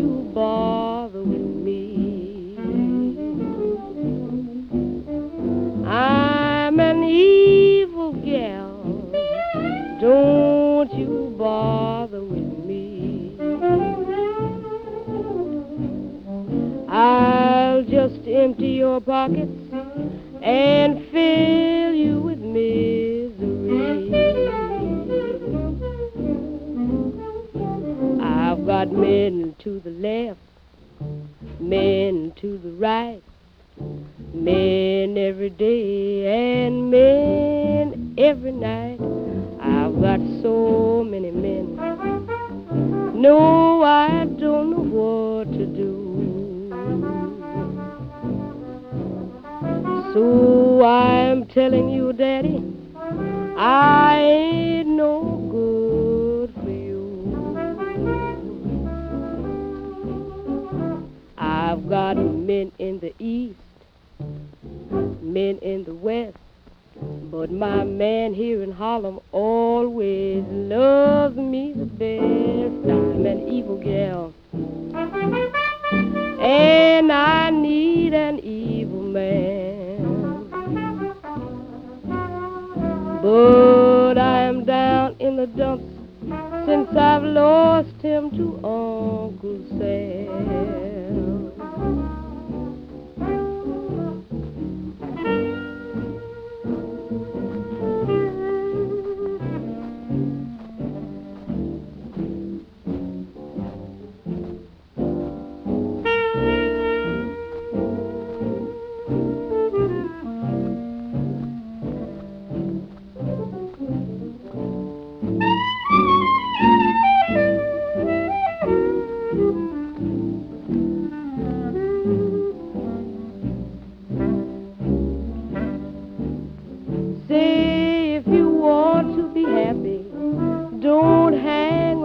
you bother with me. I'm an evil gal, don't you bother with me. I'll just empty your pockets and fill you with misery. I've got men to the left, men to the right, men every day and men every night. I've got so many men, no, I don't know what to do. So I'm telling you, Daddy, I ain't no good for you. I've got men in the east, men in the west, but my man here in Harlem always loves me the best. I'm an evil gal, and I need an evil man. But I'm down in the dumps since I've lost him to Uncle Sam. Say if you want to be happy, don't hang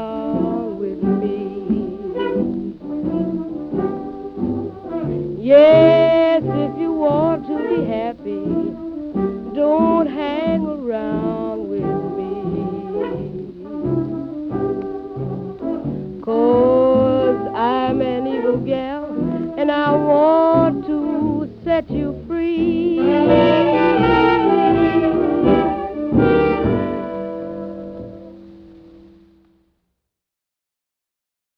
around with me. Yeah.